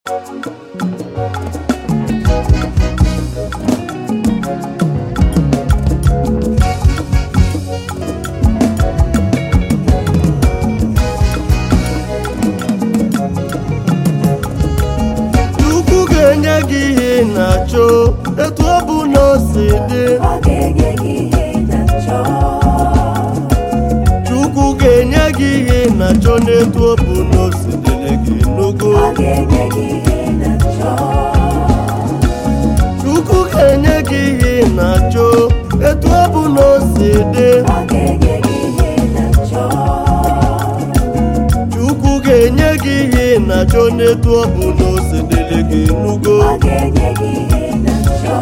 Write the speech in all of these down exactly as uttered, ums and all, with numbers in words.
Nacho etu obu no sede ogenye gihe nacho Chukwu genye gihe nacho netu obu no sede gi nugo ogenye gihe nacho Chukwu genye gihe nacho etu obu no sede ogenye gihe nacho Chukwu genye gihe nacho netu obu no sede gi nugo ogenye gihe nacho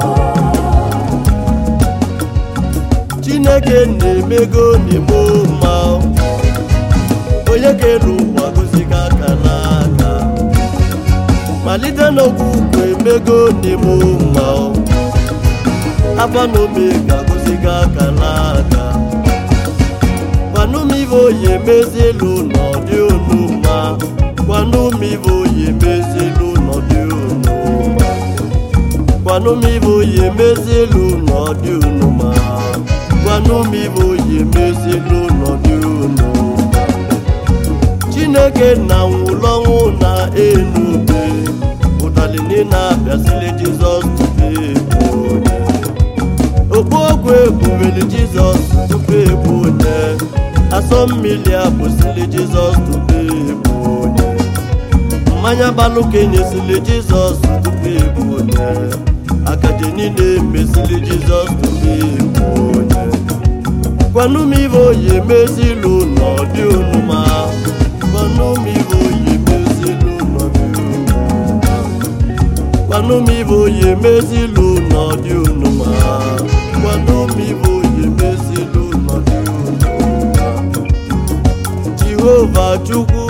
Chineke na-emego n'ime mma onye kere ụwa gosiga aka n'aka malite n'okwukwe emego n'ime mma Alfa na Omega gosiga aka n'aka gwanụmive oyi emezielu n'ọdị unu mma gwanụmive oyi emezielu n'ọdị unu mma gwanụmive oyi emezielu n'ọdị unu mma gwanụmive oyi emezielu n'ọdị unu mma Chineke na nwụlọnwụ na enube ụtalini na-abịasịrị Jizọs tupu ebu onye okpogwu ebuweli Jizọs tupu ebu onye asọ mmiri abụsịrị Jizọs tupu ebu onye mmanya balụkenyesịrị Jizọs tupu ebu onye akaje niile emesịrị Jizọs tupu ebu onye gwanụmive oyi emezilu n'ọdị unu mma gwanụmive oyi emezilu n'ọdị unu mma gwanụmive oyi emezilu n'ọdị unu mma gwanụmive oyi emezilu n'ọdị unu mma Jehova Chukwu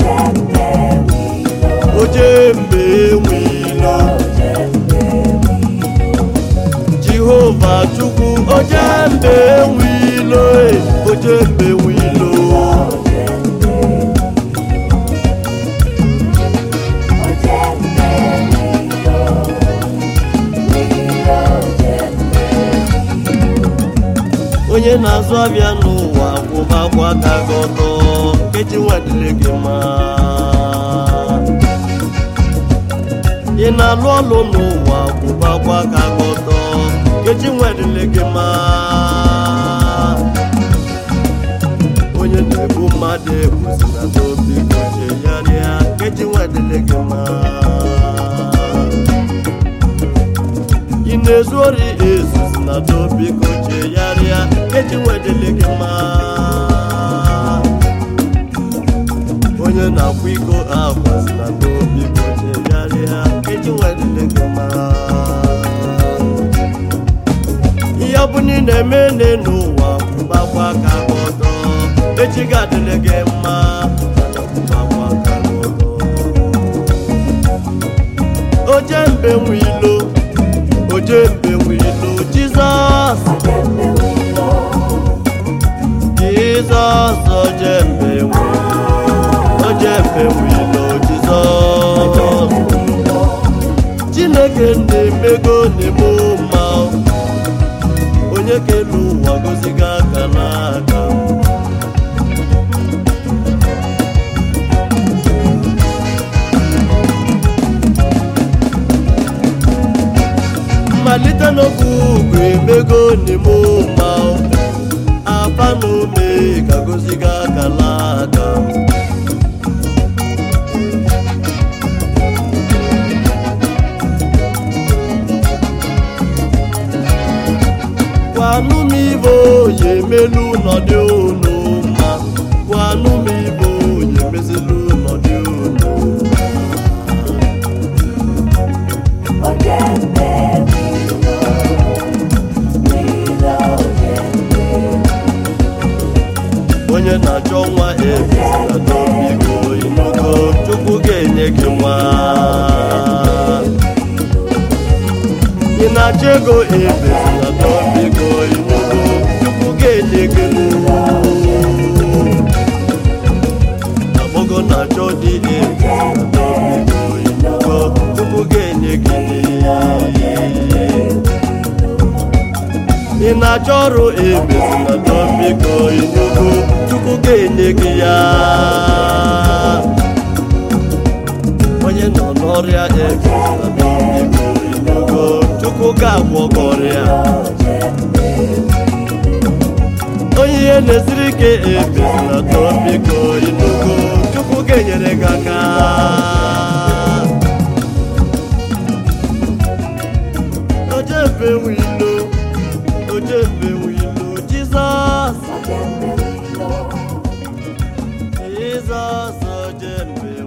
oje mbe enwilo Jehova Chukwu oje mbe enwilo oje mbe enwilo onye na-azụ abịa n'ụwa kwụba akwa aka gị ọtọ nkechi nwadile gị mma ị na-alụ ọlụ n'ụwa kwụba akwa aka gị ọtọ nkechi nwadile gị mma onye na-ebu mmadụ ebusi na n'obi goche ya rịa nkechi nwadile gị mma ị na-ezu ori ezuzi na n'obi goche ya rịa nkechi nwadile gị mma onye na-akwa iko akwasị na n'obi goche ya rịa nkechi nwadile gị mma ihe ọ bụ na ị na-eme n'ụwa kwụbakwa aka gị ọtọ echi ga-adịle gị mma kwụbakwa aka gị ọtọ oje mbe nwilo oje mbe nwilo Jizọs Jizọs oje mbe nwilo oje mbe nwilo Jizọs Chineke na-emego n'ime mma onye kere ụwa goziga aka n'aka mmalite n'okwukwe emego n'ime mma Alfa na Omega goziga aka n'aka gwanụmive oyi emelu n'ọdị unu mma gwanụmive oyi emezilu n'ọdị unu onye na-achọ nwa ebezila n'obi gị inugo Chukwu ga-enye gị nwa ị na-achọ ego ebezila n'obi gị inugo Chukwu ga-enye gị nwa agbọghọ na-achọ di ebezila n'obi gị inugo na-achọ ọrụ emezina n'ọmịiko inugo Chukwu ga-enye gị ya onye nọ n'ọrịa emezina n'ọmịiko inugo Chukwu ga-agwọ gị ọrịa onye ihe na-esiri ike emezina n'ọmịiko inugo Chukwu ga-enyere gị aka ojembe wilo ojembe wilo Jesus Jesus ojembe